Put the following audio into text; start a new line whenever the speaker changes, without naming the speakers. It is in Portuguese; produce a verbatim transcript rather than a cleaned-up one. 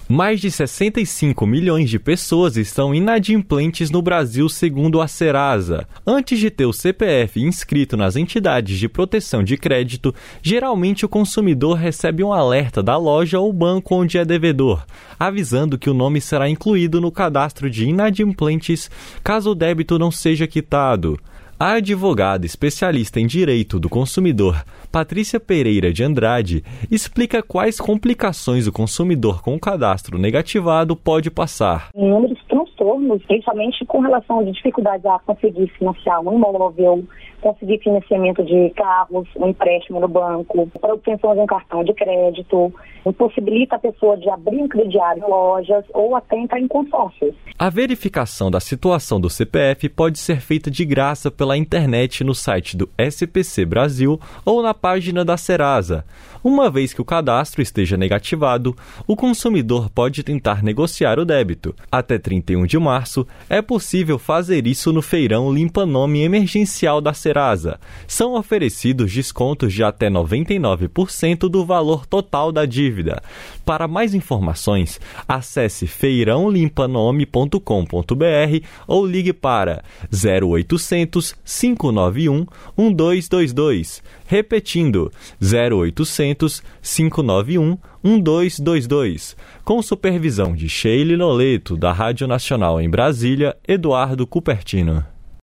Mais de sessenta e cinco milhões de pessoas estão inadimplentes no Brasil, segundo a Serasa. Antes de ter o C P F inscrito nas entidades de proteção de crédito, geralmente o consumidor recebe um alerta da loja ou banco onde é devedor, avisando que o nome será incluído no cadastro de inadimplentes caso o débito não seja quitado. A advogada especialista em direito do consumidor, Patrícia Pereira de Andrade, explica quais complicações o consumidor com o cadastro negativado pode passar.
Inúmeros transtornos, principalmente com relação a dificuldades a conseguir financiar um imóvel, conseguir financiamento de carros, um empréstimo no banco, para obtenção de um cartão de crédito, impossibilita a pessoa de abrir um crediário em lojas ou até entrar em consórcios.
A verificação da situação do C P F pode ser feita de graça pela internet no site do S P C Brasil ou na página da Serasa. Uma vez que o cadastro esteja negativado, o consumidor pode tentar negociar o débito. Até trinta e um de março, é possível fazer isso no feirão Limpa Nome Emergencial da Serasa. São oferecidos descontos de até noventa e nove por cento do valor total da dívida. Para mais informações, acesse feirão limpa nome ponto com ponto b r ou ligue para zero oitocentos, cinco nove um, um dois dois dois. Repetindo, zero oitocentos, cinco nove um, um dois dois dois. Com supervisão de Sheila Noleto, da Rádio Nacional em Brasília, Eduardo Cupertino.